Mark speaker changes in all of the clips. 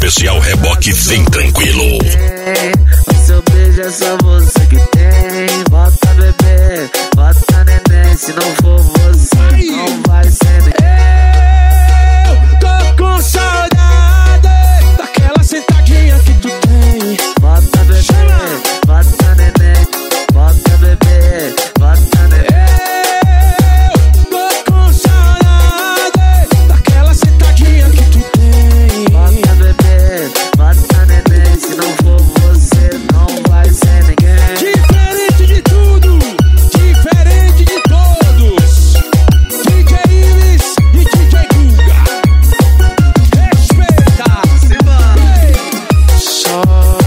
Speaker 1: Especial Reboque Vem Tranquilo.
Speaker 2: O seu beijo é só você que tem. Bota bebê, bota neném. Se não for você, não vai ser ninguém.
Speaker 3: Eu tô com saudade daquela sentadinha que tu tem.
Speaker 2: Bota bebê, bota neném. Bota bebê, bota neném.
Speaker 3: Eu tô com saudade daquela sentadinha que tu tem.
Speaker 2: Bota bebê, bota neném. Se não for você, não vai ser ninguém.
Speaker 3: Diferente de tudo, diferente de todos. DJ Ives e DJ Guga. Respeita. Só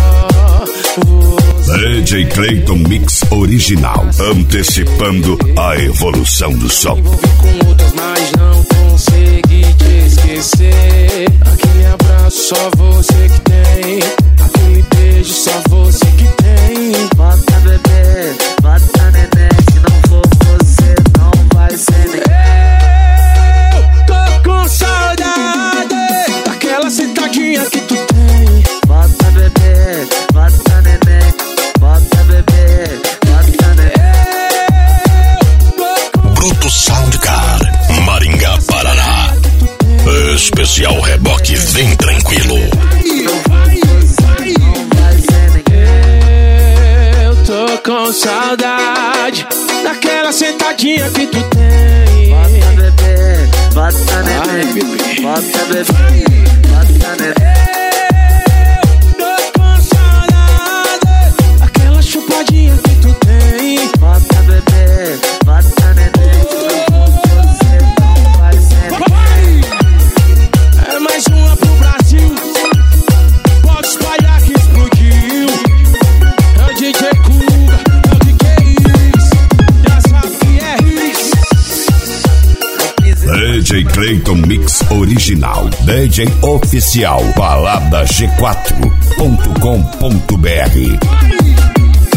Speaker 3: você.
Speaker 1: DJ Clayton Mix Original, antecipando a evolução do som.
Speaker 3: Envolvi com outras, mas não consegui te esquecer. Aquele abraço só você que tem. Aquele beijo só você que tem.
Speaker 2: Bota bebê, bota neném. Se não for você, não vai ser ninguém.
Speaker 3: Eu tô com saudade daquela sentadinha que tu tem.
Speaker 2: Bota bebê, bota neném. Bota bebê, bota neném.
Speaker 1: Bruto Soundcar, Maringá, Paraná. Especial Reboque Vem Tranquilo.
Speaker 2: Não vai ser ninguém.
Speaker 3: Eu tô com saudade daquela sentadinha que tu tem.
Speaker 2: Bota bebê, bota neném. Bota bebê, bota neném.
Speaker 3: Tô com saudade daquela chupadinha que tu tem.
Speaker 2: Bota bebê, bota neném. Você não vai ser ninguém.
Speaker 3: É mais uma pro Brasil. Pode espalhar que explodiu. É o DJ Guga, é o DJ Ives. Já sabe que é isso.
Speaker 1: DJ Clayton Mix Original, DJ Oficial, balada G4.com.br.